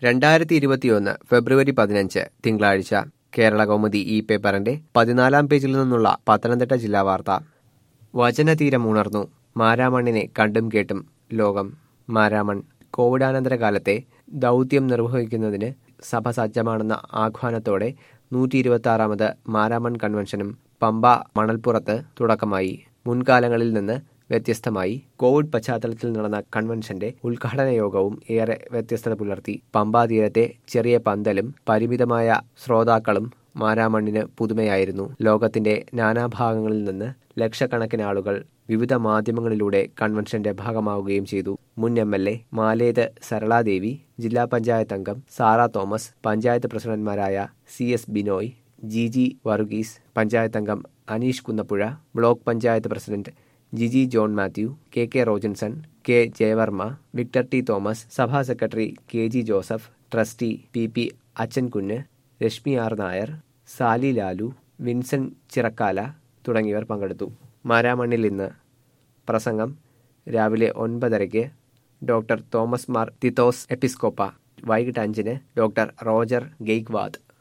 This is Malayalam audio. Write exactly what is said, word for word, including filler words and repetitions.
രണ്ടായിരത്തി ഇരുപത്തിയൊന്ന് ഫെബ്രുവരി പതിനഞ്ച് തിങ്കളാഴ്ച കേരളകൗമുദി ഈ പേപ്പറിന്റെ പതിനാലാം പേജിൽ നിന്നുള്ള പത്തനംതിട്ട ജില്ലാ വാർത്ത. വചനതീരമുണർന്നു. മാരാമണ്ണിനെ കണ്ടും കേട്ടും ലോകം. മാരാമൺ കോവിഡാനന്തര കാലത്തെ ദൗത്യം നിർവഹിക്കുന്നതിന് സഭ സജ്ജമാണെന്ന ആഹ്വാനത്തോടെ നൂറ്റി ഇരുപത്തി ആറാമത് മാരാമൺ കൺവെൻഷനും പമ്പ മണൽപ്പുറത്ത് തുടക്കമായി. മുൻകാലങ്ങളിൽ നിന്ന് വ്യത്യസ്തമായി കോവിഡ് പശ്ചാത്തലത്തിൽ നടന്ന കൺവെൻഷന്റെ ഉദ്ഘാടന യോഗവും ഏറെ വ്യത്യസ്തത പുലർത്തി. പമ്പാ തീരത്തെ ചെറിയ പന്തലും പരിമിതമായ ശ്രോതാക്കളും മാരാമണ്ണിന് പുതുമയായിരുന്നു. ലോകത്തിന്റെ നാനാഭാഗങ്ങളിൽ നിന്ന് ലക്ഷക്കണക്കിന് ആളുകൾ വിവിധ മാധ്യമങ്ങളിലൂടെ കൺവെൻഷന്റെ ഭാഗമാവുകയും ചെയ്തു. മുൻ M L A Malethu Saraladevi, ജില്ലാ പഞ്ചായത്ത് അംഗം സാറ തോമസ്, പഞ്ചായത്ത് പ്രസിഡന്റ്മാരായ C S Binoy, G G Varghese, panchayat അംഗം Aneesh Kunnappuzha, block panchayat president Jiji John Mathew, K K Rojinson, K Jayavarma, Victor T Thomas, സഭാ secretary K G Joseph, trustee P P Achankunju, Reshmi R Nair, Sally Lalu, Vincent Chirakkala തുടങ്ങിയവർ പങ്കെടുത്തു. മാരാമണ്ണിൽ ഇന്ന് പ്രസംഗം രാവിലെ ഒൻപതരയ്ക്ക് ഡോക്ടർ തോമസ് മാർ തിത്തോസ് എപ്പിസ്കോപ്പ, വൈകിട്ട് അഞ്ചിന് ഡോക്ടർ റോജർ ഗെയ്ക്വാദ്.